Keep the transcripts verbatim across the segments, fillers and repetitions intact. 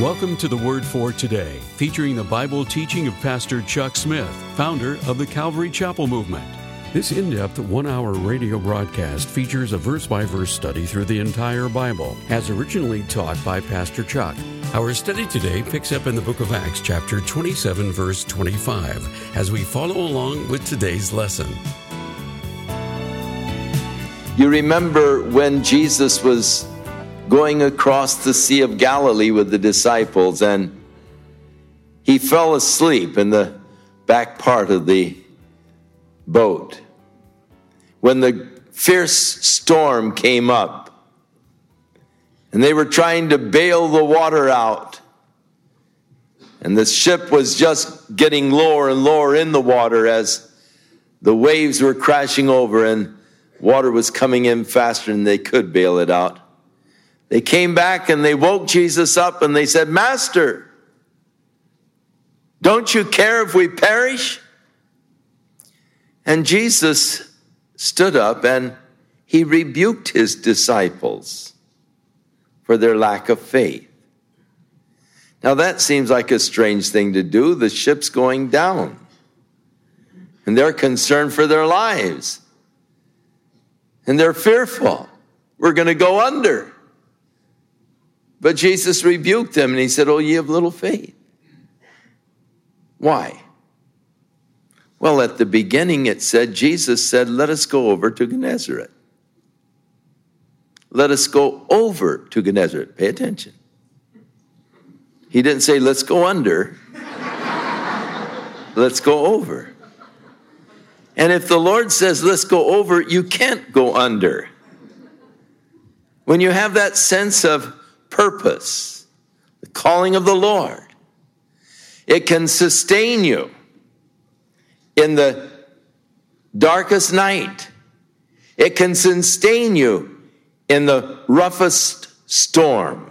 Welcome to the Word for Today, featuring the Bible teaching of Pastor Chuck Smith, founder of the Calvary Chapel Movement. This in-depth one-hour radio broadcast features a verse-by-verse study through the entire Bible, as originally taught by Pastor Chuck. Our study today picks up in the book of Acts, chapter twenty-seven, verse twenty-five, as we follow along with today's lesson. You remember when Jesus was going across the Sea of Galilee with the disciples, and he fell asleep in the back part of the boat. When the fierce storm came up, and they were trying to bail the water out, and the ship was just getting lower and lower in the water as the waves were crashing over and water was coming in faster than they could bail it out. They came back and they woke Jesus up and they said, "Master, don't you care if we perish?" And Jesus stood up and he rebuked his disciples for their lack of faith. Now that seems like a strange thing to do. The ship's going down and they're concerned for their lives and they're fearful. We're going to go under. But Jesus rebuked them and he said, "Oh, ye have little faith." Why? Well, at the beginning it said, Jesus said, "Let us go over to Gennesaret." Let us go over to Gennesaret. Pay attention. He didn't say, "Let's go under." Let's go over. And if the Lord says, "Let's go over," you can't go under. When you have that sense of purpose, the calling of the Lord, it can sustain you in the darkest night. It can sustain you in the roughest storm.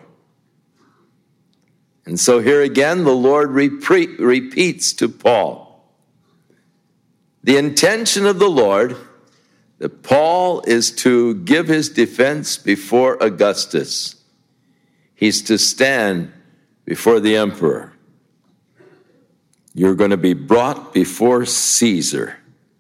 And so here again, the Lord repre- repeats to Paul the intention of the Lord, that Paul is to give his defense before Augustus. He's to stand before the emperor. You're going to be brought before Caesar.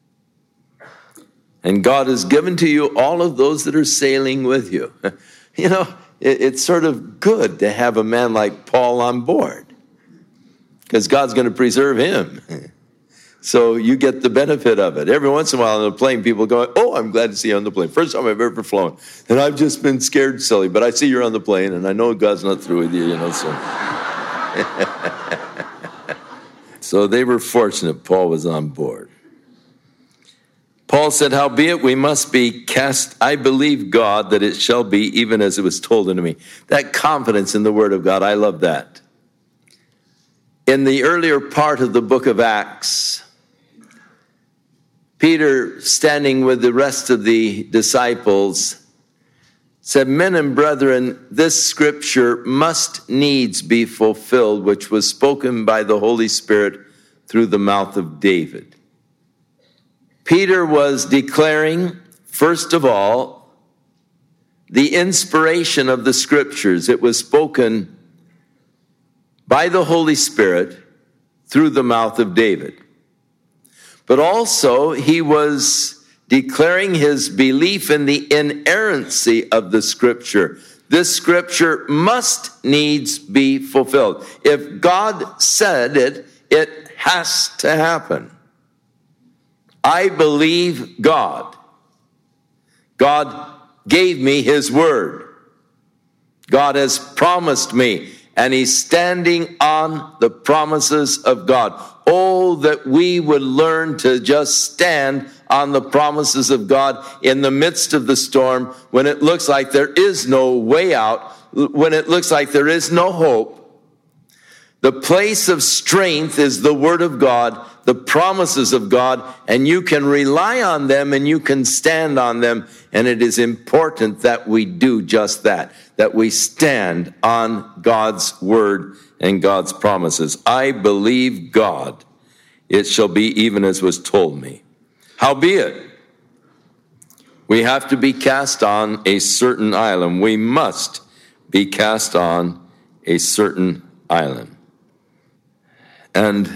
And God has given to you all of those that are sailing with you. You know, it, it's sort of good to have a man like Paul on board, because God's going to preserve him. So you get the benefit of it. Every once in a while on the plane, people go, "Oh, I'm glad to see you on the plane. First time I've ever flown. And I've just been scared silly, but I see you're on the plane, and I know God's not through with you, you know." So, so they were fortunate Paul was on board. Paul said, "Howbeit we must be cast, I believe God that it shall be even as it was told unto me." That confidence in the word of God, I love that. In the earlier part of the book of Acts, Peter, standing with the rest of the disciples, said, "Men and brethren, this scripture must needs be fulfilled, which was spoken by the Holy Spirit through the mouth of David." Peter was declaring, first of all, the inspiration of the scriptures. It was spoken by the Holy Spirit through the mouth of David. But also, he was declaring his belief in the inerrancy of the scripture. This scripture must needs be fulfilled. If God said it, it has to happen. I believe God. God gave me his word. God has promised me, and he's standing on the promises of God. Oh, that we would learn to just stand on the promises of God in the midst of the storm, when it looks like there is no way out, when it looks like there is no hope. The place of strength is the word of God, the promises of God, and you can rely on them and you can stand on them. And it is important that we do just that, that we stand on God's word and God's promises. I believe God, it shall be even as was told me. Howbeit, we have to be cast on a certain island. We must be cast on a certain island. And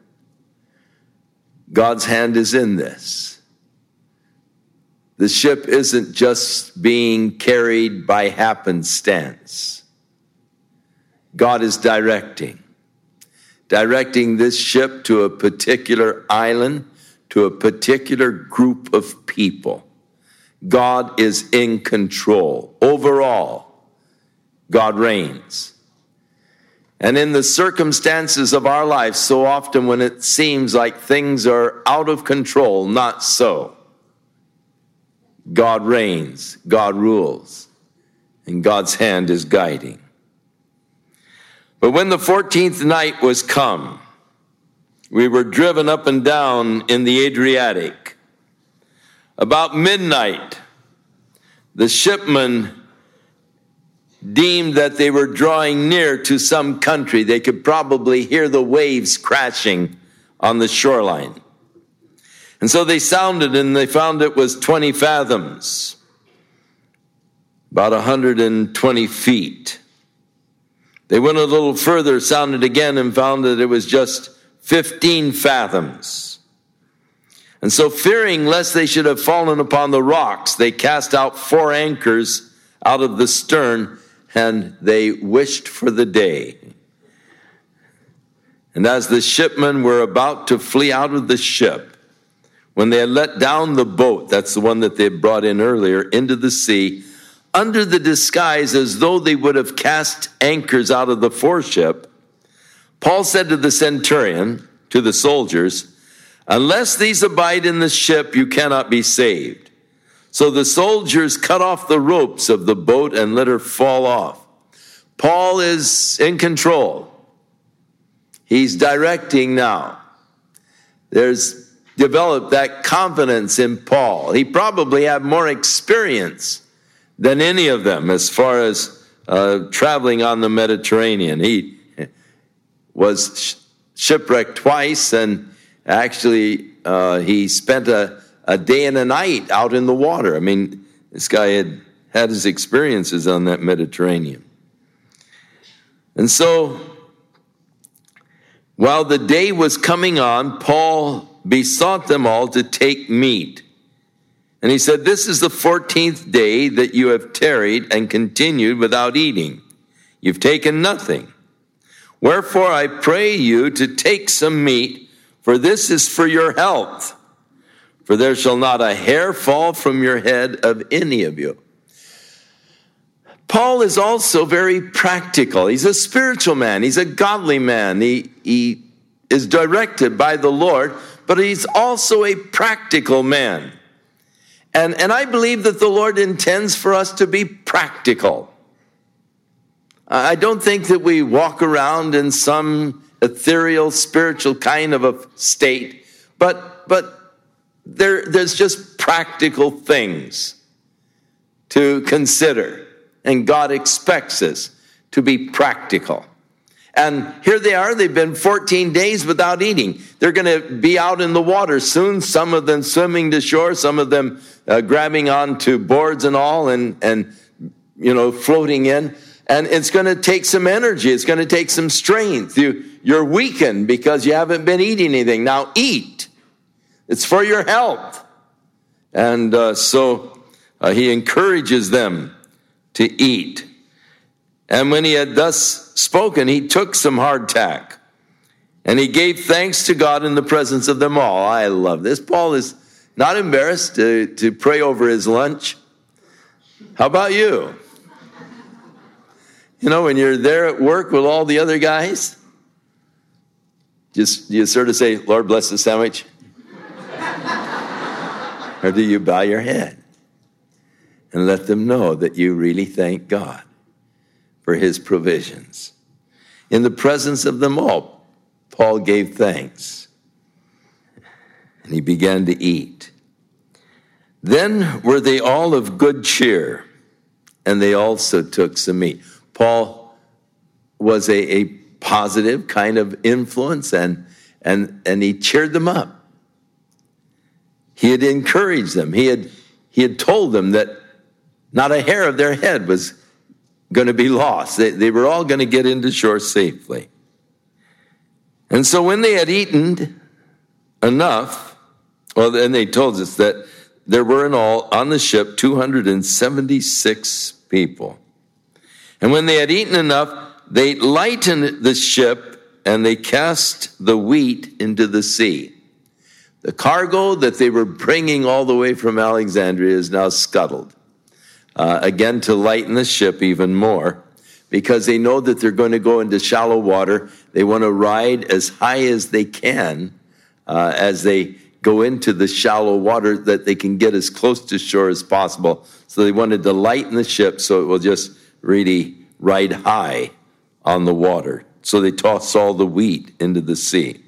God's hand is in this. The ship isn't just being carried by happenstance. God is directing. Directing this ship to a particular island, to a particular group of people. God is in control. Overall, God reigns. And in the circumstances of our lives, so often when it seems like things are out of control, not so. God reigns, God rules, and God's hand is guiding. But when the fourteenth night was come, we were driven up and down in the Adriatic. About midnight, the shipmen deemed that they were drawing near to some country. They could probably hear the waves crashing on the shoreline. And so they sounded, and they found it was twenty fathoms, about one hundred twenty feet. They went a little further, sounded again, and found that it was just fifteen fathoms. And so, fearing lest they should have fallen upon the rocks, they cast out four anchors out of the stern, and they wished for the day. And as the shipmen were about to flee out of the ship, when they had let down the boat, that's the one that they had brought in earlier, into the sea, under the disguise as though they would have cast anchors out of the foreship, Paul said to the centurion, to the soldiers, "Unless these abide in the ship, you cannot be saved." So the soldiers cut off the ropes of the boat and let her fall off. Paul is in control. He's directing now. There's developed that confidence in Paul. He probably had more experience than any of them as far as uh, traveling on the Mediterranean. He was sh- shipwrecked twice, and actually uh, he spent a, a day and a night out in the water. I mean, this guy had had his experiences on that Mediterranean. And so, while the day was coming on, Paul besought them all to take meat. And he said, "This is the fourteenth day that you have tarried and continued without eating. You've taken nothing. Wherefore I pray you to take some meat, for this is for your health. For there shall not a hair fall from your head of any of you." Paul is also very practical. He's a spiritual man. He's a godly man. He, he is directed by the Lord, but he's also a practical man. And, and I believe that the Lord intends for us to be practical. I don't think that we walk around in some ethereal, spiritual kind of a state, but, but there, there's just practical things to consider. And God expects us to be practical. And here they are. They've been fourteen days without eating. They're going to be out in the water soon, some of them swimming to shore, some of them uh, grabbing onto boards and all and, and, you know, floating in. And it's going to take some energy. It's going to take some strength. You, you're weakened because you haven't been eating anything. Now eat. It's for your health. And uh, so uh, he encourages them to eat. And when he had thus spoken, he took some hardtack, and he gave thanks to God in the presence of them all. I love this. Paul is not embarrassed to, to pray over his lunch. How about you? You know, when you're there at work with all the other guys, just you sort of say, "Lord, bless the sandwich." Or do you bow your head and let them know that you really thank God for his provisions? In the presence of them all, Paul gave thanks, and he began to eat. Then were they all of good cheer, and they also took some meat. Paul was a, a positive kind of influence, and, and, and he cheered them up. He had encouraged them. He had, he had told them that not a hair of their head was going to be lost. They, they were all going to get into shore safely. And so when they had eaten enough, well, then they told us that there were in all on the ship two hundred seventy-six people. And when they had eaten enough, they lightened the ship and they cast the wheat into the sea. The cargo that they were bringing all the way from Alexandria is now scuttled. Uh, again, to lighten the ship even more, because they know that they're going to go into shallow water. They want to ride as high as they can uh, as they go into the shallow water, that they can get as close to shore as possible. So they wanted to lighten the ship so it will just really ride high on the water. So they toss all the wheat into the sea.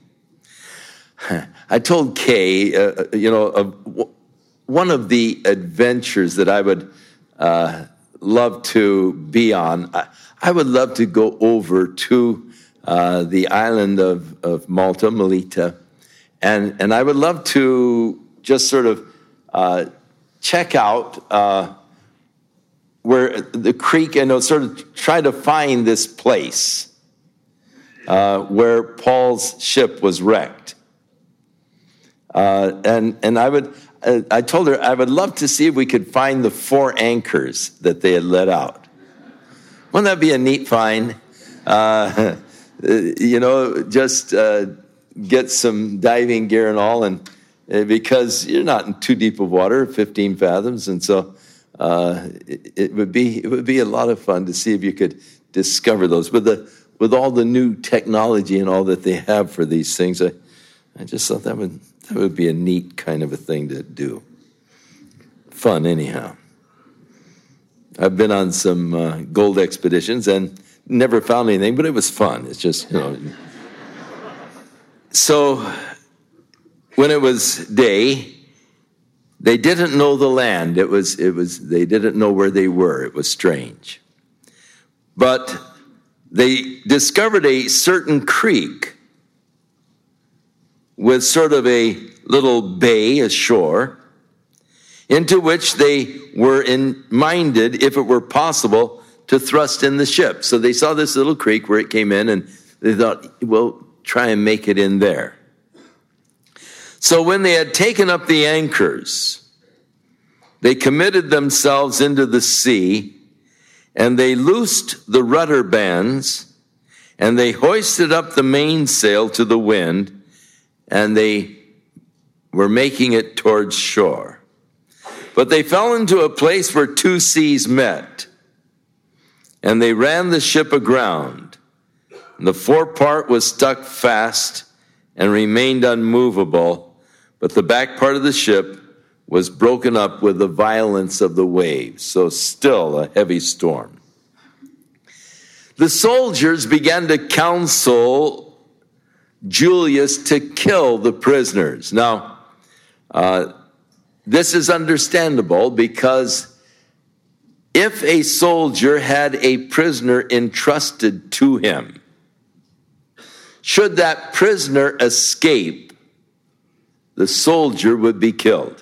I told Kay, uh, you know, uh, one of the adventures that I would uh, love to be on, I, I would love to go over to uh, the island of, of Malta, Melita, and, and I would love to just sort of uh, check out uh, where the creek, and sort of try to find this place uh, where Paul's ship was wrecked. Uh, and and I would, uh, I told her I would love to see if we could find the four anchors that they had let out. Wouldn't that be a neat find? Uh, you know, just uh, get some diving gear and all, and uh, because you're not in too deep of water, fifteen fathoms, and so uh, it, it would be it would be a lot of fun to see if you could discover those with the with all the new technology and all that they have for these things. I, I just thought that would. That would be a neat kind of a thing to do. Fun, anyhow. I've been on some uh, gold expeditions and never found anything, but it was fun. It's just, you know. So when it was day, they didn't know the land. It was, it was, they didn't know where they were. It was strange. But they discovered a certain creek with sort of a little bay ashore, into which they were in minded, if it were possible, to thrust in the ship. So they saw this little creek where it came in, and they thought, well, try and make it in there. So when they had taken up the anchors, they committed themselves into the sea, and they loosed the rudder bands, and they hoisted up the mainsail to the wind, and they were making it towards shore. But they fell into a place where two seas met, and they ran the ship aground. And the forepart was stuck fast and remained unmovable, but the back part of the ship was broken up with the violence of the waves. So still a heavy storm. The soldiers began to counsel Julius to kill the prisoners. Now, uh, this is understandable, because if a soldier had a prisoner entrusted to him, should that prisoner escape, the soldier would be killed.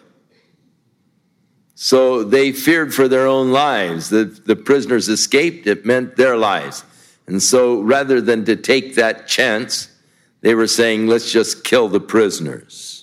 So they feared for their own lives. The, the prisoners escaped, it meant their lives. And so rather than to take that chance, they were saying, let's just kill the prisoners.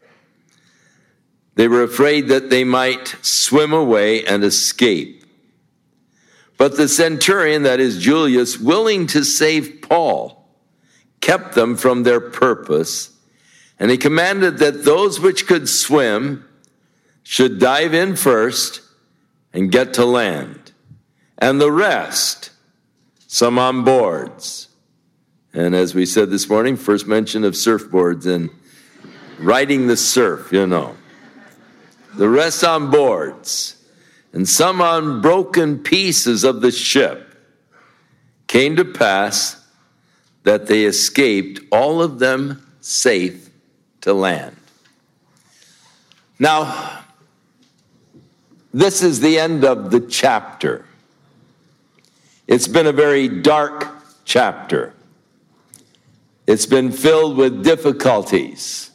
They were afraid that they might swim away and escape. But the centurion, that is Julius, willing to save Paul, kept them from their purpose. And he commanded that those which could swim should dive in first and get to land, and the rest, some on boards. And as we said this morning, first mention of surfboards and riding the surf, you know. The rest on boards, and some on broken pieces of the ship. Came to pass that they escaped, all of them safe to land. Now, this is the end of the chapter. It's been a very dark chapter. It's been filled with difficulties.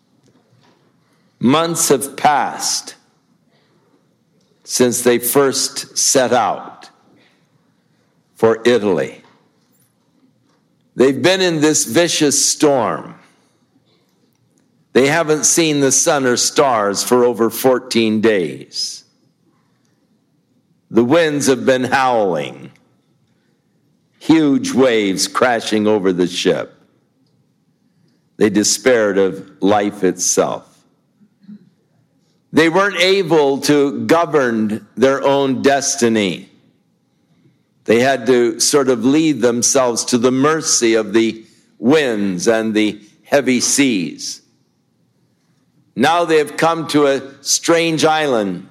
Months have passed since they first set out. for Italy. They've been in this vicious storm. They haven't seen the sun or stars for over fourteen days. The winds have been howling, huge waves crashing over the ship. They despaired of life itself. They weren't able to govern their own destiny. They had to sort of leave themselves to the mercy of the winds and the heavy seas. Now they have come to a strange island.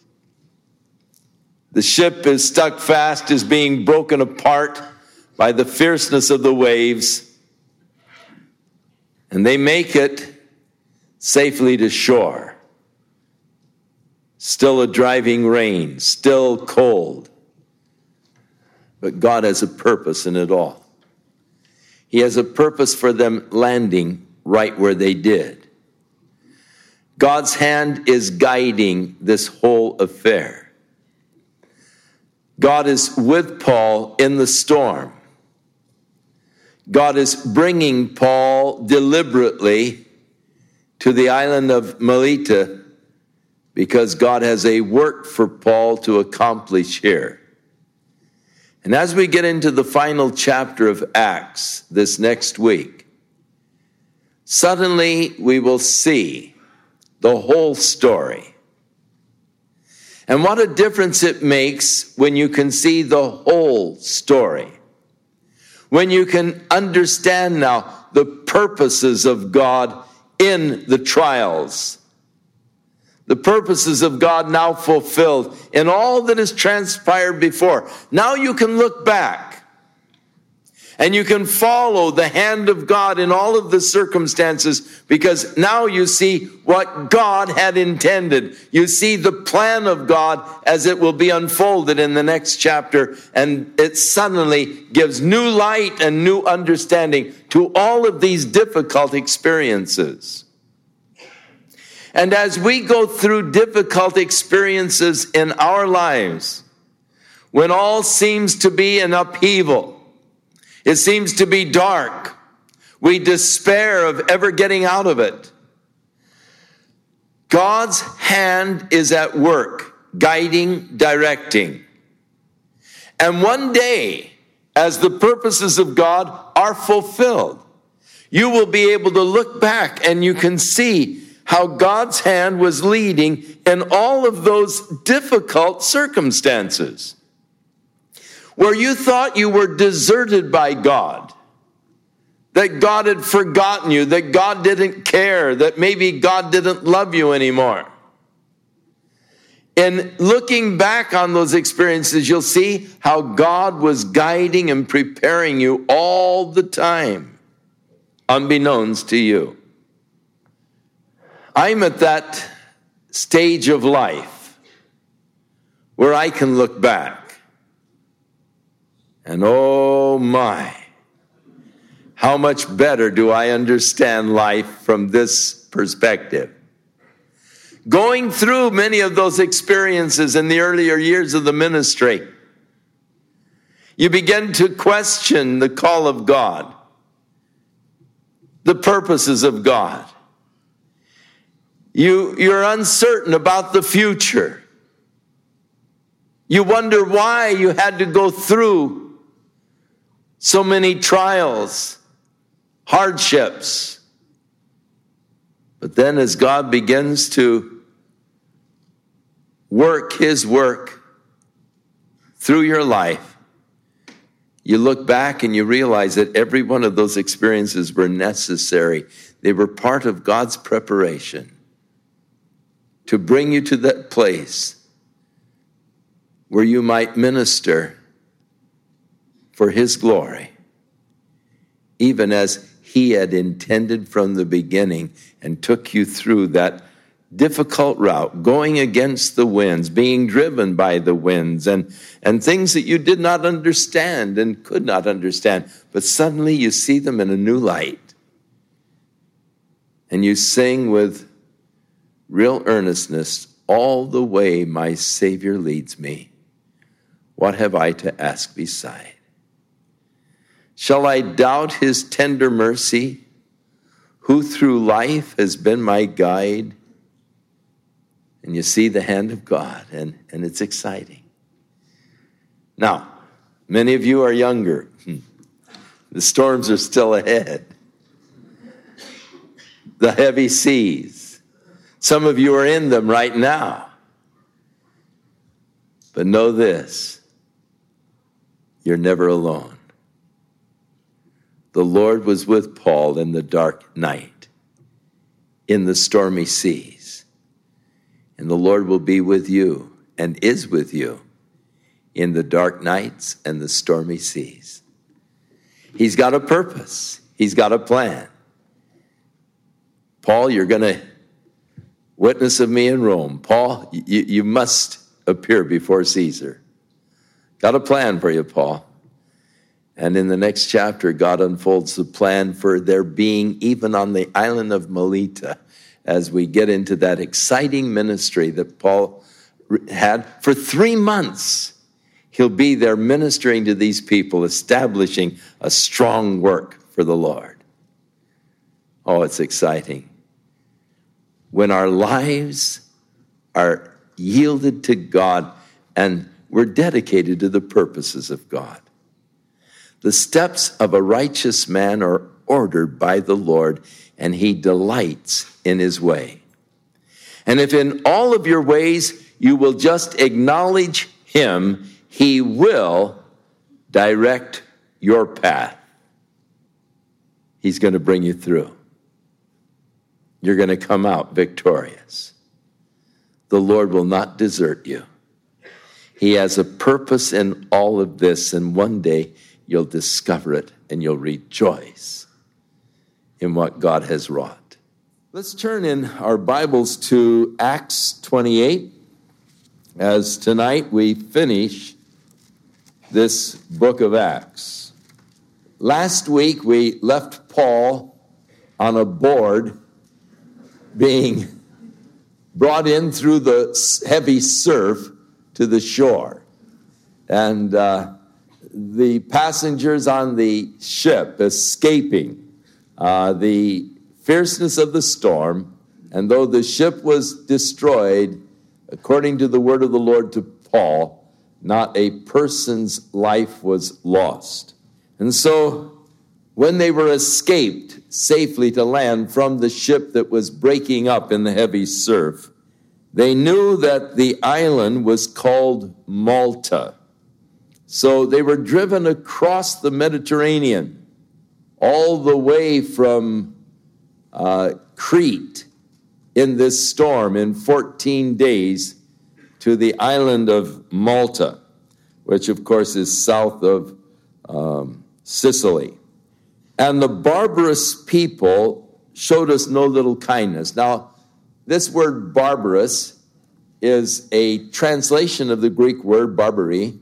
The ship is stuck fast, is being broken apart by the fierceness of the waves. And they make it safely to shore. Still a driving rain, still cold. But God has a purpose in it all. He has a purpose for them landing right where they did. God's hand is guiding this whole affair. God is with Paul in the storm. God is bringing Paul deliberately to the island of Melita because God has a work for Paul to accomplish here. And as we get into the final chapter of Acts this next week, suddenly we will see the whole story. And what a difference it makes when you can see the whole story. When you can understand now the purposes of God in the trials. The purposes of God now fulfilled in all that has transpired before. Now you can look back and you can follow the hand of God in all of the circumstances because now you see what God had intended. You see the plan of God as it will be unfolded in the next chapter, and it suddenly gives new light and new understanding to all of these difficult experiences. And as we go through difficult experiences in our lives, when all seems to be an upheaval, it seems to be dark, we despair of ever getting out of it, God's hand is at work, guiding, directing. And one day, as the purposes of God are fulfilled, you will be able to look back and you can see how God's hand was leading in all of those difficult circumstances. Where you thought you were deserted by God, that God had forgotten you, that God didn't care, that maybe God didn't love you anymore. In looking back on those experiences, you'll see how God was guiding and preparing you all the time, unbeknownst to you. I'm at that stage of life where I can look back and oh my, how much better do I understand life from this perspective. Going through many of those experiences in the earlier years of the ministry, you begin to question the call of God, the purposes of God. You, you're uncertain about the future. You wonder why you had to go through so many trials, hardships. But then as God begins to work his work through your life, you look back and you realize that every one of those experiences were necessary. They were part of God's preparation to bring you to that place where you might minister for his glory, even as he had intended from the beginning and took you through that difficult route, going against the winds, being driven by the winds, and, and things that you did not understand and could not understand. But suddenly you see them in a new light. And you sing with real earnestness, all the way my Savior leads me. What have I to ask beside? Shall I doubt his tender mercy, who through life has been my guide? And you see the hand of God, and, and it's exciting. Now, many of you are younger. The storms are still ahead. The heavy seas. Some of you are in them right now. But know this, you're never alone. The Lord was with Paul in the dark night, in the stormy seas. And the Lord will be with you and is with you in the dark nights and the stormy seas. He's got a purpose. He's got a plan. Paul, you're going to witness of me in Rome. Paul, you, you must appear before Caesar. Got a plan for you, Paul. And in the next chapter, God unfolds the plan for their being even on the island of Melita as we get into that exciting ministry that Paul had for three months. He'll be there ministering to these people, establishing a strong work for the Lord. Oh, it's exciting. When our lives are yielded to God and we're dedicated to the purposes of God. The steps of a righteous man are ordered by the Lord, and he delights in his way. And if in all of your ways you will just acknowledge him, he will direct your path. He's going to bring you through. You're going to come out victorious. The Lord will not desert you. He has a purpose in all of this, and one day you'll discover it and you'll rejoice in what God has wrought. Let's turn in our Bibles to Acts twenty-eight, as tonight we finish this book of Acts. Last week we left Paul on a board being brought in through the heavy surf to the shore. And uh, the passengers on the ship escaping uh, the fierceness of the storm. And though the ship was destroyed, according to the word of the Lord to Paul, not a person's life was lost. And so when they were escaped safely to land from the ship that was breaking up in the heavy surf, they knew that the island was called Malta. So they were driven across the Mediterranean, all the way from uh, Crete in this storm in fourteen days to the island of Malta, which of course is south of um, Sicily. And the barbarous people showed us no little kindness. Now, this word barbarous is a translation of the Greek word barbari,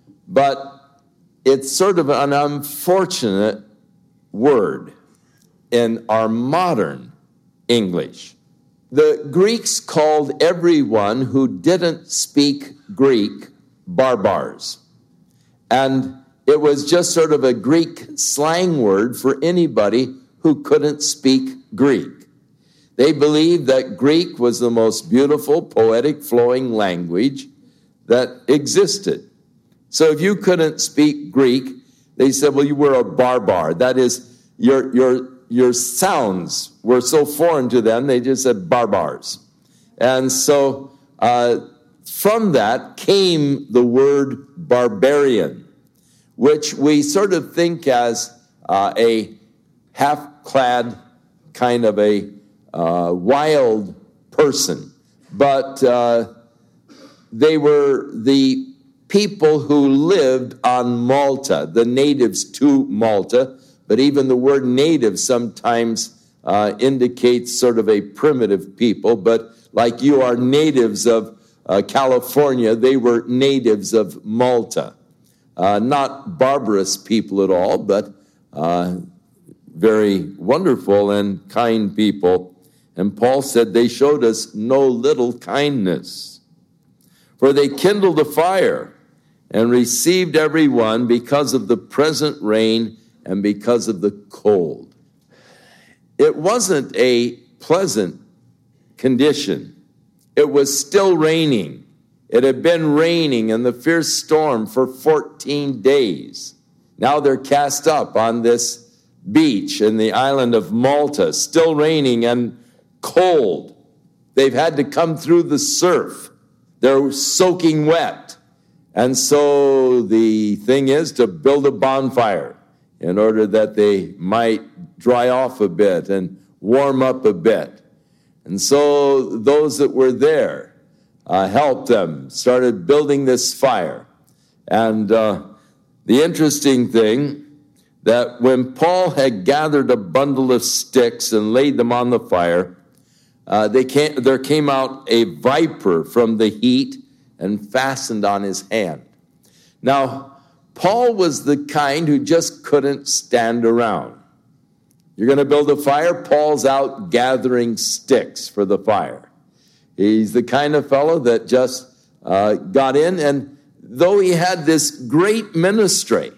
but it's sort of an unfortunate word in our modern English. The Greeks called everyone who didn't speak Greek barbars. And it was just sort of a Greek slang word for anybody who couldn't speak Greek. They believed that Greek was the most beautiful, poetic, flowing language that existed. So if you couldn't speak Greek, they said, well, you were a barbar. That is, your your your sounds were so foreign to them, they just said barbars. And so uh, from that came the word barbarian, which we sort of think as uh, a half-clad kind of a uh, wild person. But uh, they were the people who lived on Malta, the natives to Malta. But even the word native sometimes uh, indicates sort of a primitive people. But like you are natives of uh, California, they were natives of Malta. Uh, not barbarous people at all, but uh, very wonderful and kind people. And Paul said they showed us no little kindness. For they kindled a fire and received every one because of the present rain and because of the cold. It wasn't a pleasant condition. It was still raining. It had been raining in the fierce storm for fourteen days. Now they're cast up on this beach in the island of Malta, still raining and cold. They've had to come through the surf. They're soaking wet. And so the thing is to build a bonfire in order that they might dry off a bit and warm up a bit. And so those that were there uh, helped them, started building this fire. And uh, the interesting thing, that when Paul had gathered a bundle of sticks and laid them on the fire, uh, they came, there came out a viper from the heat and fastened on his hand. Now, Paul was the kind who just couldn't stand around. You're going to build a fire? Paul's out gathering sticks for the fire. He's the kind of fellow that just uh, got in, and though he had this great ministry,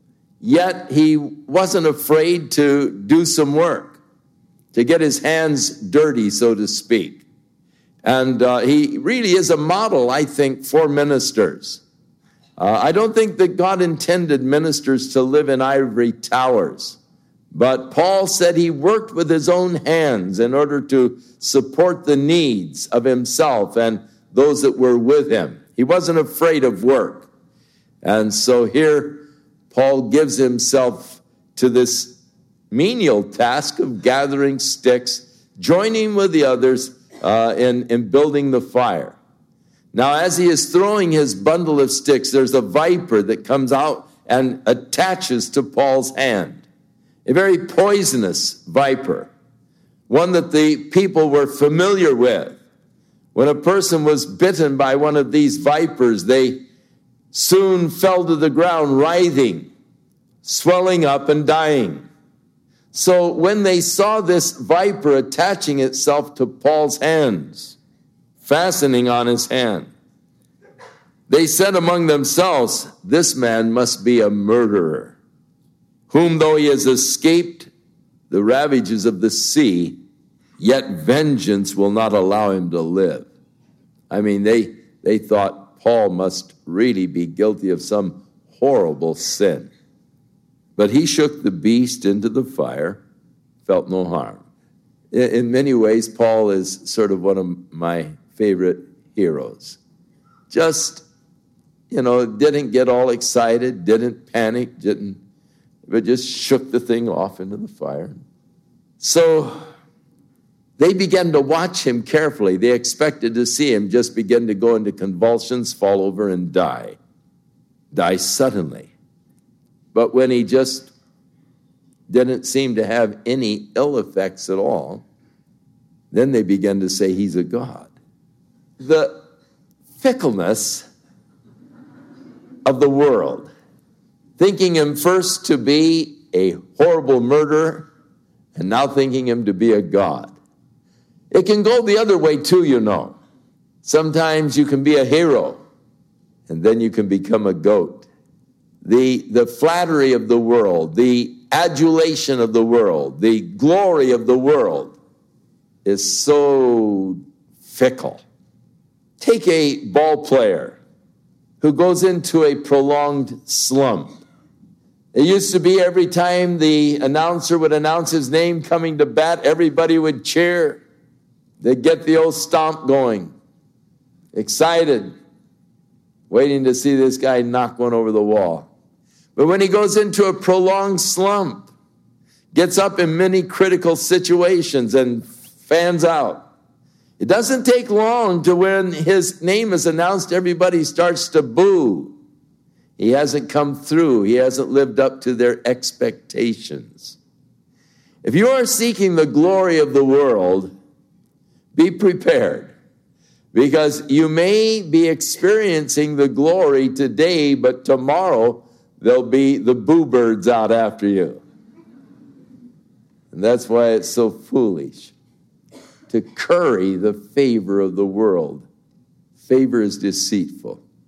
yet he wasn't afraid to do some work, to get his hands dirty, so to speak. And uh, he really is a model, I think, for ministers. Uh, I don't think that God intended ministers to live in ivory towers. But Paul said he worked with his own hands in order to support the needs of himself and those that were with him. He wasn't afraid of work. And so here, Paul gives himself to this menial task of gathering sticks, joining with the others uh, in, in building the fire. Now, as he is throwing his bundle of sticks, there's a viper that comes out and attaches to Paul's hand. A very poisonous viper, one that the people were familiar with. When a person was bitten by one of these vipers, they soon fell to the ground writhing, swelling up and dying. So when they saw this viper attaching itself to Paul's hands, fastening on his hand, they said among themselves, "This man must be a murderer, whom though he has escaped the ravages of the sea, yet vengeance will not allow him to live." I mean, they, they thought Paul must really be guilty of some horrible sin. But he shook the beast into the fire, felt no harm. In, in many ways, Paul is sort of one of my favorite heroes. Just, you know, didn't get all excited, didn't panic, didn't but just shook the thing off into the fire. So they began to watch him carefully. They expected to see him just begin to go into convulsions, fall over, and die. Die suddenly. But when he just didn't seem to have any ill effects at all, then they began to say he's a god. The fickleness of the world, thinking him first to be a horrible murderer, and now thinking him to be a god. It can go the other way too, you know. Sometimes you can be a hero, and then you can become a goat. The, the flattery of the world, the adulation of the world, the glory of the world is so fickle. Take a ball player who goes into a prolonged slump. It used to be every time the announcer would announce his name coming to bat, everybody would cheer. They'd get the old stomp going, excited, waiting to see this guy knock one over the wall. But when he goes into a prolonged slump, gets up in many critical situations and fans out, it doesn't take long to when his name is announced, everybody starts to boo. He hasn't come through. He hasn't lived up to their expectations. If you are seeking the glory of the world, be prepared, because you may be experiencing the glory today, but tomorrow there'll be the boo birds out after you. And that's why it's so foolish to curry the favor of the world. Favor is deceitful.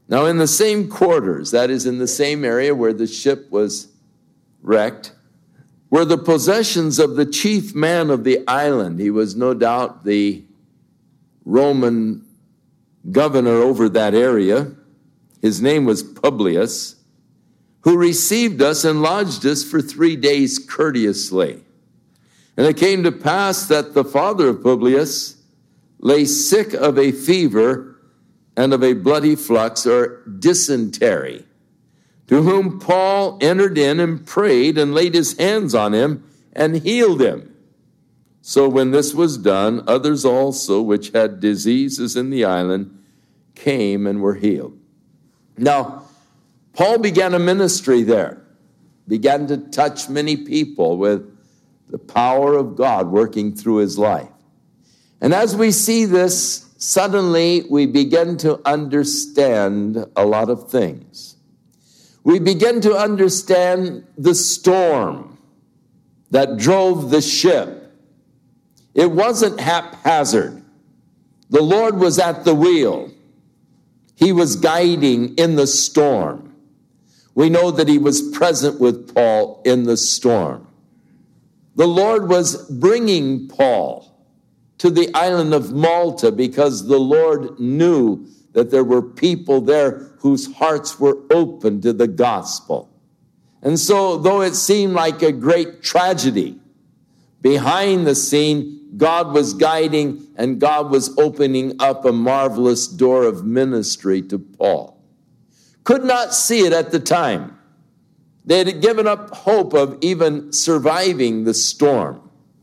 Now, in the same quarters, that is, in the same area where the ship was wrecked, were the possessions of the chief man of the island. He was no doubt the Roman governor over that area. His name was Publius, who received us and lodged us for three days courteously. And it came to pass that the father of Publius lay sick of a fever and of a bloody flux, or dysentery, to whom Paul entered in and prayed and laid his hands on him and healed him. So when this was done, others also which had diseases in the island came and were healed. Now, Paul began a ministry there, began to touch many people with the power of God working through his life. And as we see this, suddenly we begin to understand a lot of things. We begin to understand the storm that drove the ship. It wasn't haphazard. The Lord was at the wheel. He was guiding in the storm. We know that he was present with Paul in the storm. The Lord was bringing Paul to the island of Malta because the Lord knew that there were people there whose hearts were open to the gospel. And so, though it seemed like a great tragedy, behind the scene, God was guiding and God was opening up a marvelous door of ministry to Paul. Could not see it at the time. They had given up hope of even surviving the storm.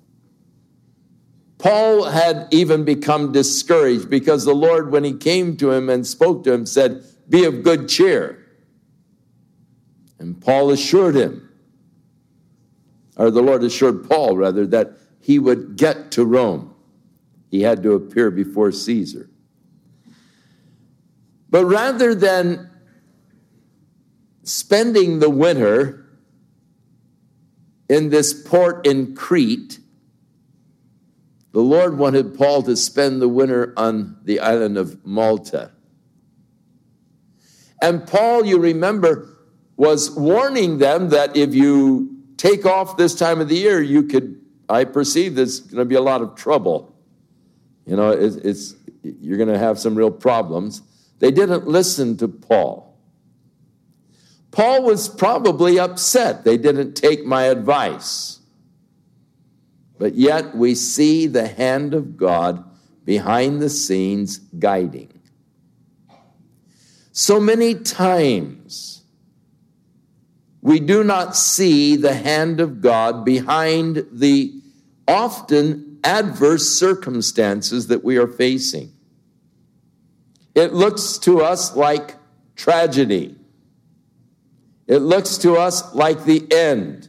Paul had even become discouraged because the Lord, when he came to him and spoke to him, said, "Be of good cheer." And Paul assured him, or the Lord assured Paul, rather, that he would get to Rome. He had to appear before Caesar. But rather than spending the winter in this port in Crete, the Lord wanted Paul to spend the winter on the island of Malta. And Paul, you remember, was warning them that if you take off this time of the year, you could, I perceive there's going to be a lot of trouble. You know, it's, it's you're going to have some real problems. They didn't listen to Paul. Paul was probably upset they didn't take my advice. But yet we see the hand of God behind the scenes guiding. So many times we do not see the hand of God behind the often adverse circumstances that we are facing. It looks to us like tragedy. It looks to us like the end.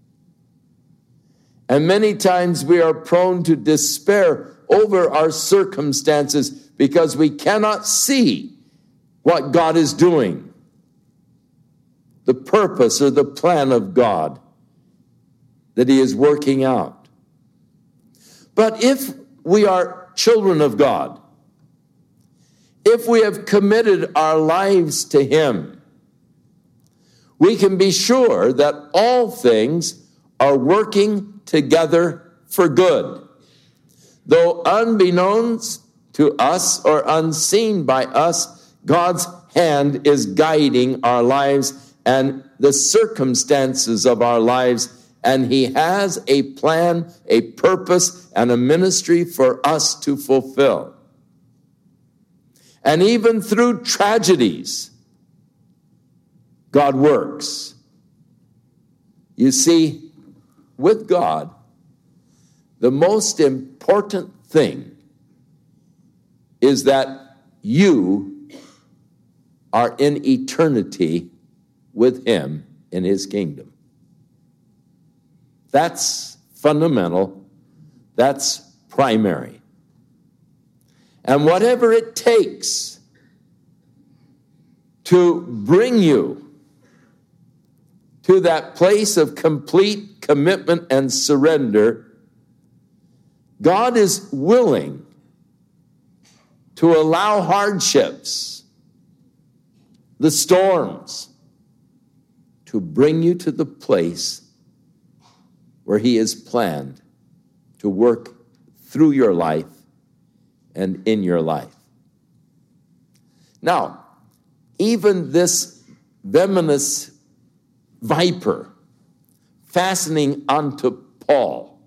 And many times we are prone to despair over our circumstances because we cannot see what God is doing, the purpose or the plan of God that he is working out. But if we are children of God, if we have committed our lives to him, we can be sure that all things are working together for good. Though unbeknownst to us or unseen by us, God's hand is guiding our lives and the circumstances of our lives, and he has a plan, a purpose, and a ministry for us to fulfill. And even through tragedies, God works. You see, with God, the most important thing is that you are in eternity with him in his kingdom. That's fundamental. That's primary. And whatever it takes to bring you to that place of complete commitment and surrender, God is willing to allow hardships the storms to bring you to the place where he has planned to work through your life and in your life. Now, even this venomous viper fastening onto Paul,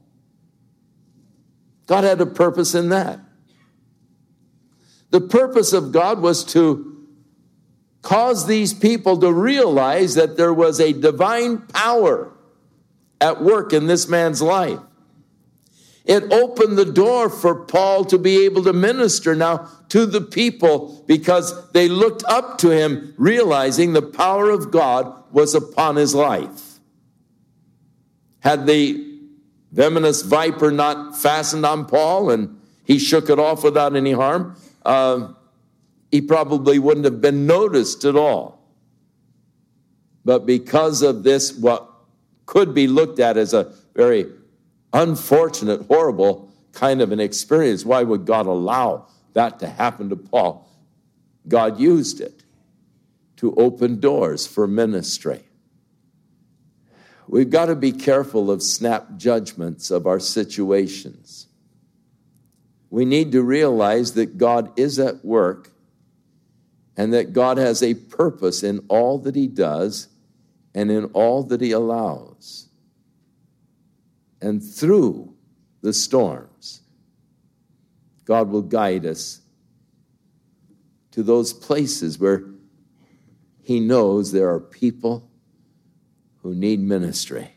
God had a purpose in that. The purpose of God was to cause these people to realize that there was a divine power at work in this man's life. It opened the door for Paul to be able to minister now to the people because they looked up to him, realizing the power of God was upon his life. Had the venomous viper not fastened on Paul and he shook it off without any harm, uh, he probably wouldn't have been noticed at all. But because of this, what could be looked at as a very unfortunate, horrible kind of an experience, why would God allow that to happen to Paul? God used it to open doors for ministry. We've got to be careful of snap judgments of our situations. We need to realize that God is at work and that God has a purpose in all that he does and in all that he allows. And through the storms, God will guide us to those places where he knows there are people who need ministry.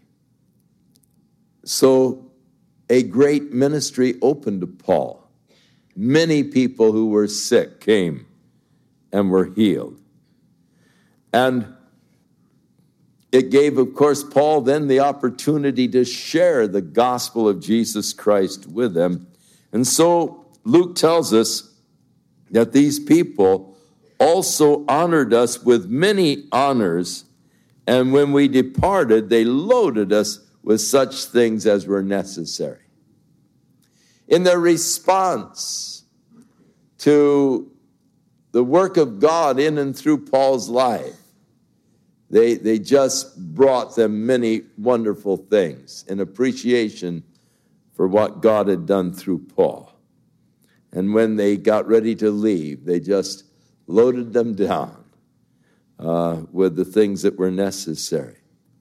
So a great ministry opened to Paul. Many people who were sick came and were healed. And it gave, of course, Paul then the opportunity to share the gospel of Jesus Christ with them. And so Luke tells us that these people also honored us with many honors, and when we departed, they loaded us with such things as were necessary. In their response to the work of God in and through Paul's life, They, they just brought them many wonderful things in appreciation for what God had done through Paul. And when they got ready to leave, they just loaded them down uh, with the things that were necessary.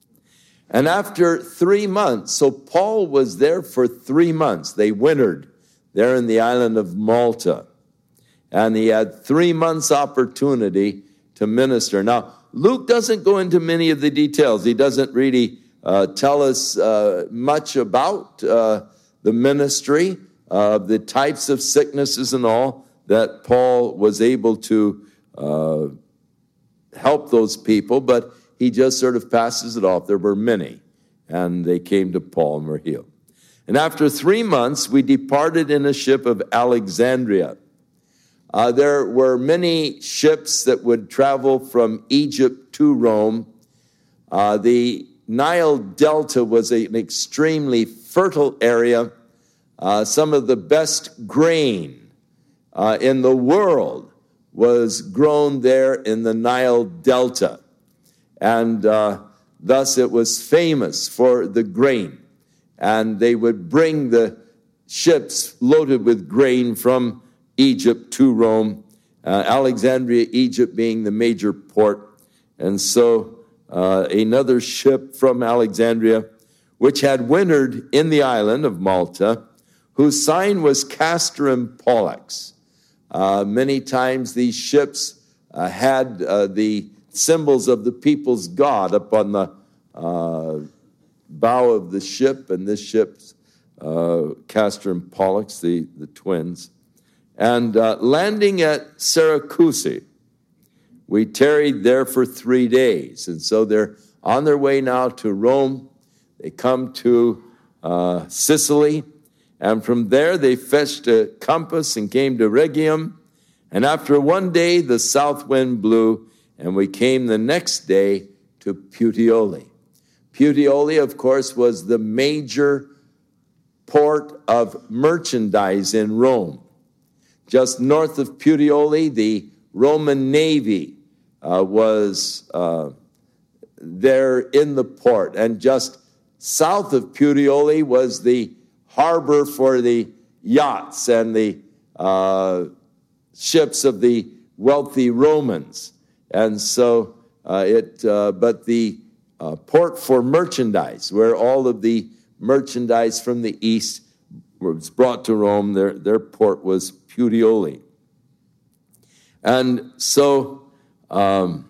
And after three months, so Paul was there for three months. They wintered there in the island of Malta. And he had three months' opportunity to minister. Now, Luke doesn't go into many of the details. He doesn't really uh, tell us uh, much about uh, the ministry, uh, the types of sicknesses and all that Paul was able to uh, help those people, but he just sort of passes it off. There were many, and they came to Paul and were healed. And after three months, we departed in a ship of Alexandria. Uh, there were many ships that would travel from Egypt to Rome. Uh, the Nile Delta was a, an extremely fertile area. Uh, some of the best grain uh, in the world was grown there in the Nile Delta. And uh, thus it was famous for the grain. And they would bring the ships loaded with grain from Egypt to Rome, uh, Alexandria, Egypt being the major port. And so uh, another ship from Alexandria, which had wintered in the island of Malta, whose sign was Castor and Pollux. Uh, many times these ships uh, had uh, the symbols of the people's god up on the uh, bow of the ship, and this ship's uh, Castor and Pollux, the, the twins. And uh, landing at Syracuse, we tarried there for three days. And so they're on their way now to Rome. They come to uh, Sicily. And from there, they fetched a compass and came to Rhegium. And after one day, the south wind blew, and we came the next day to Puteoli. Puteoli, of course, was the major port of merchandise in Rome. Just north of Puteoli, the Roman navy uh, was uh, there in the port. And just south of Puteoli was the harbor for the yachts and the uh, ships of the wealthy Romans. And so uh, it, uh, but the uh, port for merchandise, where all of the merchandise from the east was brought to Rome, their, their port was Puteoli. And so um,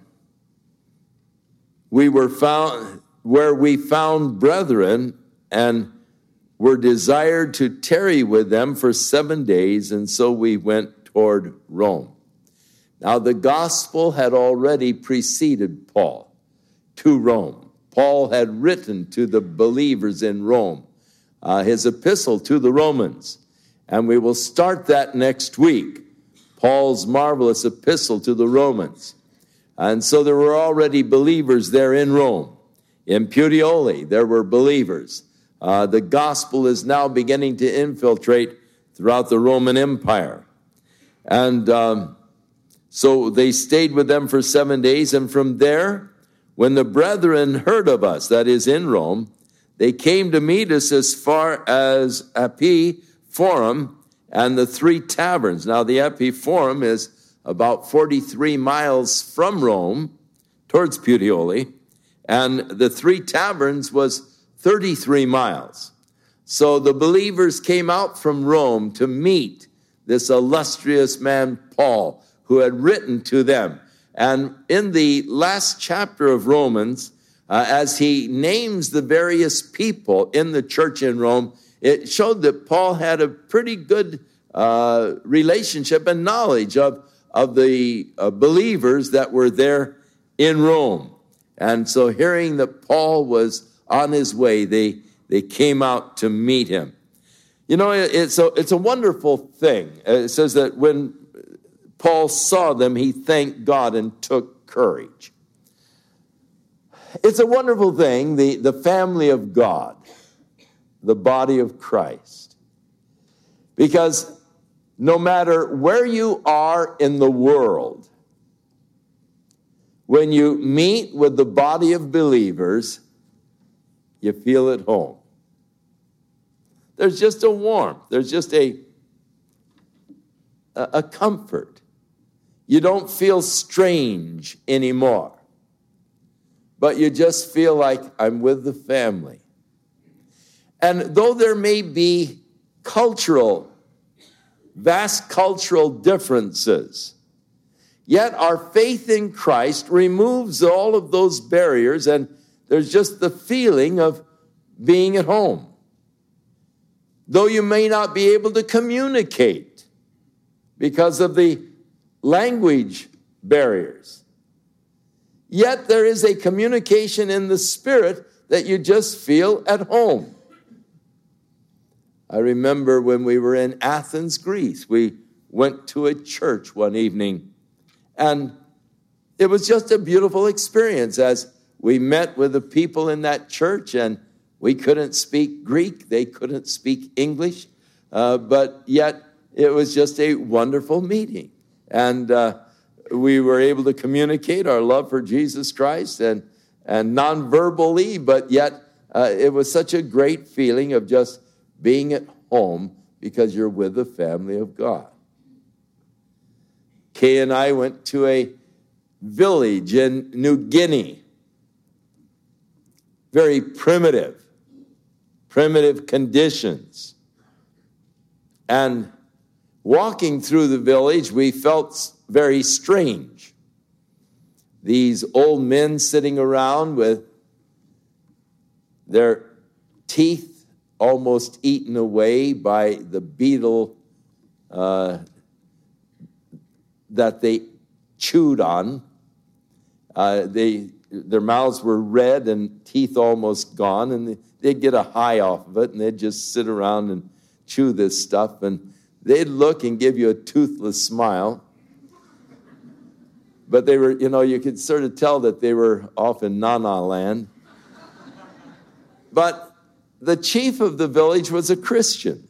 we were found, where we found brethren and were desired to tarry with them for seven days, and so we went toward Rome. Now the gospel had already preceded Paul to Rome. Paul had written to the believers in Rome, uh, his epistle to the Romans, and we will start that next week. Paul's marvelous epistle to the Romans. And so there were already believers there in Rome. In Puteoli, there were believers. Uh, the gospel is now beginning to infiltrate throughout the Roman Empire. And um, so they stayed with them for seven days. And from there, when the brethren heard of us, that is in Rome, they came to meet us as far as Appii Forum and the Three Taverns. Now, the Appii Forum is about forty-three miles from Rome, towards Puteoli, and the Three Taverns was thirty-three miles. So the believers came out from Rome to meet this illustrious man, Paul, who had written to them. And in the last chapter of Romans, uh, as he names the various people in the church in Rome, it showed that Paul had a pretty good uh, relationship and knowledge of, of the uh, believers that were there in Rome. And so hearing that Paul was on his way, they, they came out to meet him. You know, it, it's, a, it's a wonderful thing. It says that when Paul saw them, he thanked God and took courage. It's a wonderful thing, the, the family of God, the body of Christ. Because no matter where you are in the world, when you meet with the body of believers, you feel at home. There's just a warmth. There's just a, a, a comfort. You don't feel strange anymore. But you just feel like I'm with the family. And though there may be cultural, vast cultural differences, yet our faith in Christ removes all of those barriers, and there's just the feeling of being at home. Though you may not be able to communicate because of the language barriers, yet there is a communication in the spirit that you just feel at home. I remember when we were in Athens, Greece, we went to a church one evening, and it was just a beautiful experience as we met with the people in that church, and we couldn't speak Greek, they couldn't speak English, uh, but yet it was just a wonderful meeting. And uh, we were able to communicate our love for Jesus Christ, and, and non-verbally, but yet uh, it was such a great feeling of just being at home because you're with the family of God. Kay and I went to a village in New Guinea. Very primitive, primitive conditions. And walking through the village, we felt very strange. These old men sitting around with their teeth almost eaten away by the beetle uh, that they chewed on. Uh, they, their mouths were red and teeth almost gone, and they'd get a high off of it, and they'd just sit around and chew this stuff, and they'd look and give you a toothless smile. But they were, you know, you could sort of tell that they were off in Nana land. But the chief of the village was a Christian.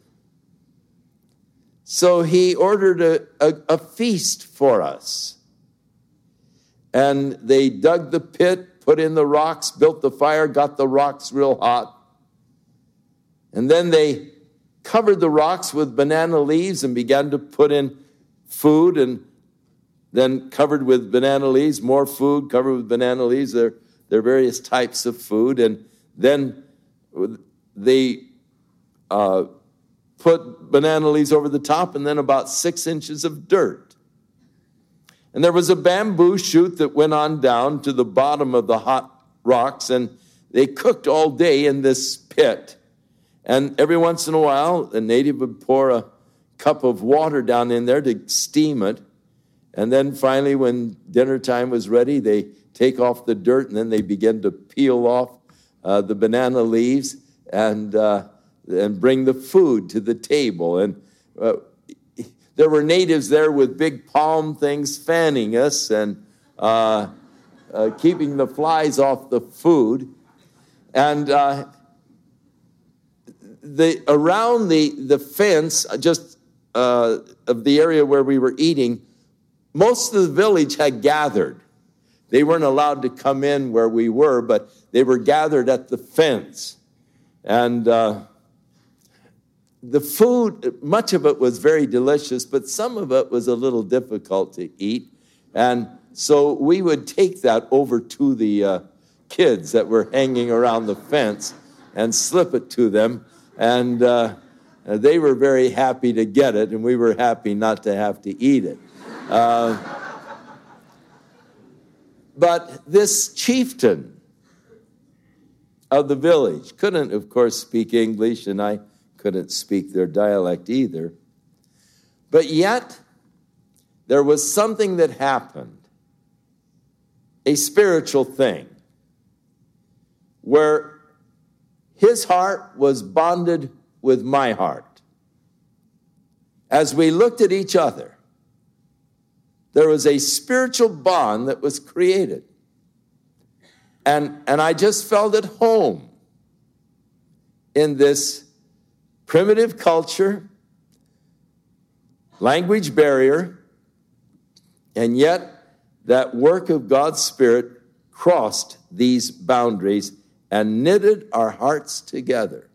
So he ordered a, a, a feast for us. And they dug the pit, put in the rocks, built the fire, got the rocks real hot. And then they covered the rocks with banana leaves and began to put in food, and then covered with banana leaves, more food, covered with banana leaves. There, there are various types of food. And then they uh, put banana leaves over the top, and then about six inches of dirt. And there was a bamboo shoot that went on down to the bottom of the hot rocks, and they cooked all day in this pit. And every once in a while, a native would pour a cup of water down in there to steam it. And then finally, when dinner time was ready, they take off the dirt, and then they begin to peel off uh, the banana leaves and uh, and bring the food to the table. And uh, there were natives there with big palm things fanning us and uh, uh, keeping the flies off the food. And uh, the around the, the fence, just uh, of the area where we were eating, most of the village had gathered. They weren't allowed to come in where we were, but they were gathered at the fence. And uh, the food, much of it was very delicious, but some of it was a little difficult to eat. And so we would take that over to the uh, kids that were hanging around the fence and slip it to them. And uh, they were very happy to get it, and we were happy not to have to eat it. Uh, but this chieftain of the village couldn't, of course, speak English, and I couldn't speak their dialect either. But yet, there was something that happened, a spiritual thing, where his heart was bonded with my heart. As we looked at each other, there was a spiritual bond that was created. And, and I just felt at home in this primitive culture, language barrier, and yet that work of God's Spirit crossed these boundaries and knitted our hearts together.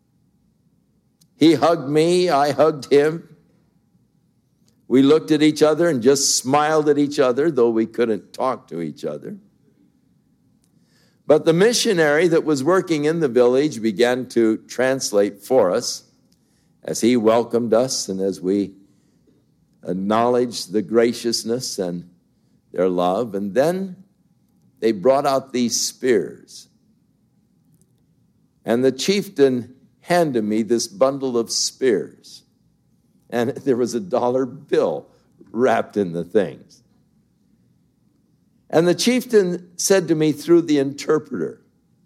He hugged me, I hugged him. We looked at each other and just smiled at each other, though we couldn't talk to each other. But the missionary that was working in the village began to translate for us as he welcomed us and as we acknowledged the graciousness and their love. And then they brought out these spears. And the chieftain handed me this bundle of spears. And there was a dollar bill wrapped in the things. And the chieftain said to me through the interpreter,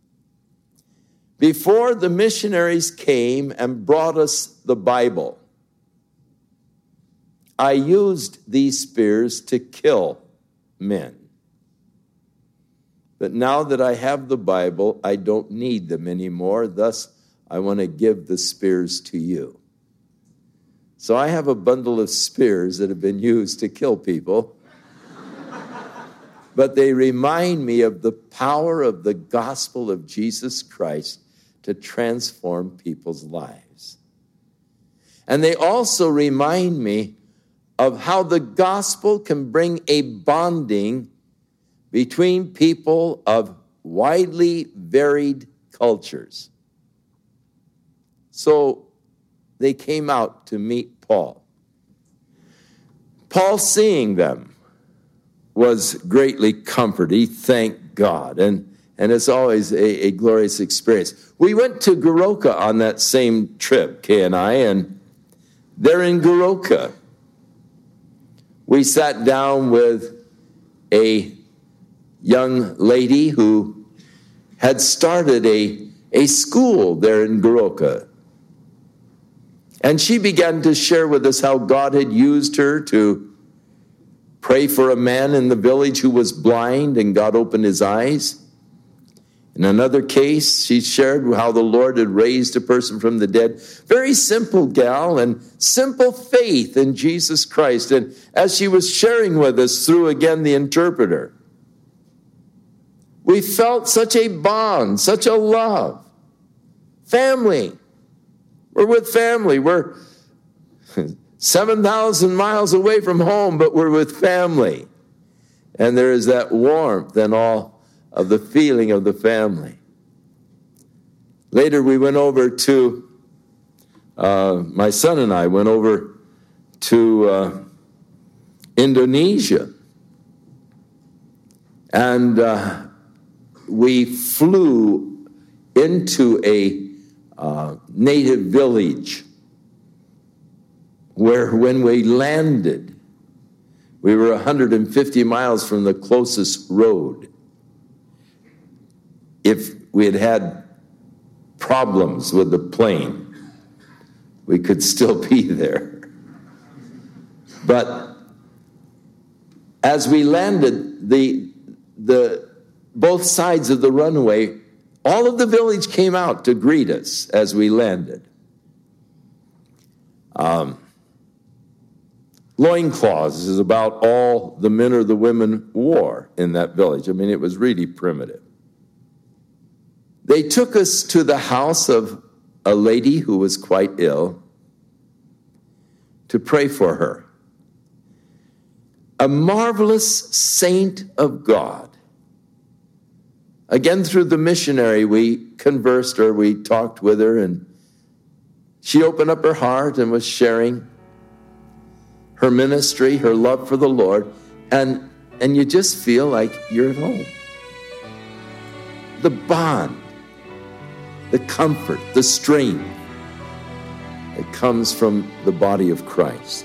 before the missionaries came and brought us the Bible, I used these spears to kill men. But now that I have the Bible, I don't need them anymore. Thus, I want to give the spears to you. So I have a bundle of spears that have been used to kill people. But they remind me of the power of the gospel of Jesus Christ to transform people's lives. And they also remind me of how the gospel can bring a bonding between people of widely varied cultures. So they came out to meet Paul. Paul, seeing them, was greatly comforted. He thanked God. And, and it's always a, a glorious experience. We went to Goroka on that same trip, Kay and I, and there in Goroka, we sat down with a young lady who had started a, a school there in Goroka. And she began to share with us how God had used her to pray for a man in the village who was blind, and God opened his eyes. In another case, she shared how the Lord had raised a person from the dead. Very simple gal and simple faith in Jesus Christ. And as she was sharing with us through, again, the interpreter, We felt such a bond, such a love. Family. We're with family. We're seven thousand miles away from home, but we're with family. And there is that warmth and all of the feeling of the family. Later, we went over to, uh, my son and I went over to uh, Indonesia. And uh, we flew into a uh, native village where when we landed, we were one hundred fifty miles from the closest road. If we had had problems with the plane, we could still be there. But as we landed, the the both sides of the runway, all of the village came out to greet us as we landed. Um, loincloths is about all the men or the women wore in that village. I mean, it was really primitive. They took us to the house of a lady who was quite ill to pray for her. A marvelous saint of God. Again, through the missionary, we conversed or we talked with her, and she opened up her heart and was sharing her ministry, her love for the Lord, and, and you just feel like you're at home. The bond, the comfort, the strength that comes from the body of Christ.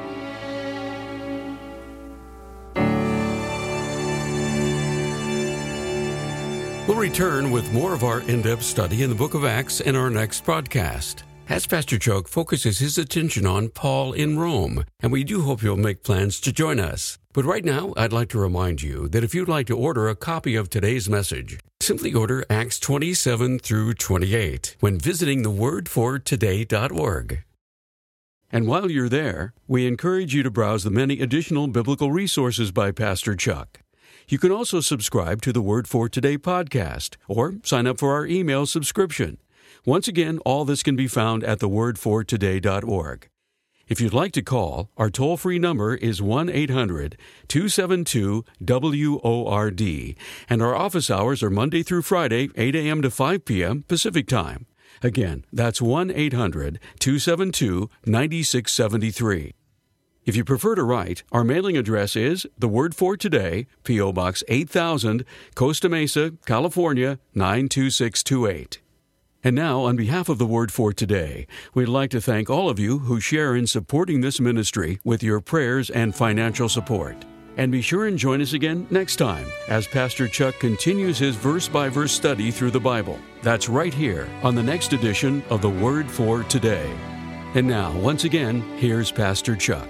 We'll return with more of our in-depth study in the book of Acts in our next broadcast, as Pastor Chuck focuses his attention on Paul in Rome, and we do hope you'll make plans to join us. But right now, I'd like to remind you that if you'd like to order a copy of today's message, simply order Acts twenty-seven through twenty-eight when visiting the word for today dot org. And while you're there, we encourage you to browse the many additional biblical resources by Pastor Chuck. You can also subscribe to the Word for Today podcast or sign up for our email subscription. Once again, all this can be found at the word for today dot org. If you'd like to call, our toll-free number is one eight hundred two seven two W O R D, and our office hours are Monday through Friday, eight a.m. to five p.m. Pacific Time. Again, that's one eight hundred two seven two nine six seven three. If you prefer to write, our mailing address is The Word for Today, P O. Box eight thousand, Costa Mesa, California, nine two six two eight. And now, on behalf of The Word for Today, we'd like to thank all of you who share in supporting this ministry with your prayers and financial support. And be sure and join us again next time as Pastor Chuck continues his verse-by-verse study through the Bible. That's right here on the next edition of The Word for Today. And now, once again, here's Pastor Chuck.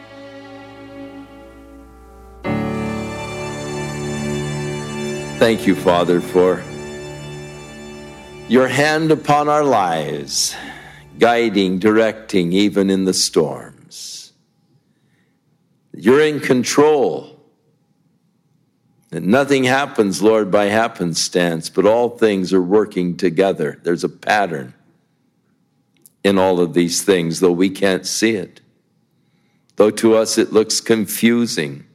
Thank you, Father, for your hand upon our lives, guiding, directing, even in the storms. You're in control. And nothing happens, Lord, by happenstance, but all things are working together. There's a pattern in all of these things, though we can't see it. Though to us it looks confusing.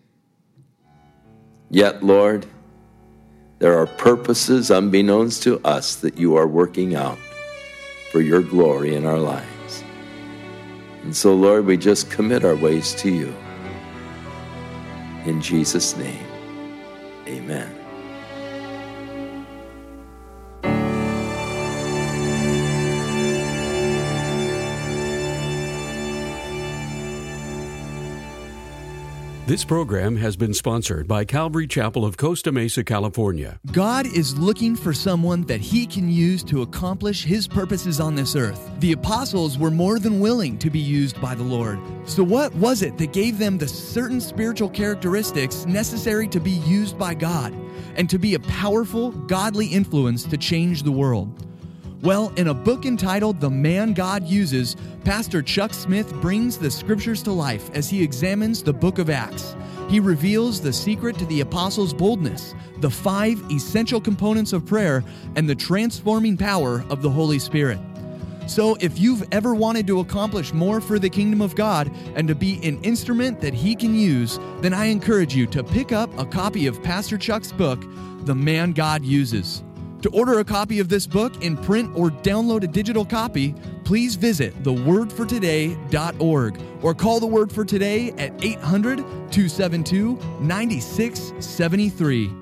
Yet, Lord, there are purposes unbeknownst to us that you are working out for your glory in our lives. And so, Lord, we just commit our ways to you. In Jesus' name, amen. This program has been sponsored by Calvary Chapel of Costa Mesa, California. God is looking for someone that He can use to accomplish His purposes on this earth. The apostles were more than willing to be used by the Lord. So what was it that gave them the certain spiritual characteristics necessary to be used by God and to be a powerful, godly influence to change the world? Well, in a book entitled The Man God Uses, Pastor Chuck Smith brings the scriptures to life as he examines the book of Acts. He reveals the secret to the apostles' boldness, the five essential components of prayer, and the transforming power of the Holy Spirit. So if you've ever wanted to accomplish more for the kingdom of God and to be an instrument that He can use, then I encourage you to pick up a copy of Pastor Chuck's book, The Man God Uses. To order a copy of this book in print or download a digital copy, please visit the word for today dot org or call the Word for Today at eight hundred, two seven two, nine six seven three.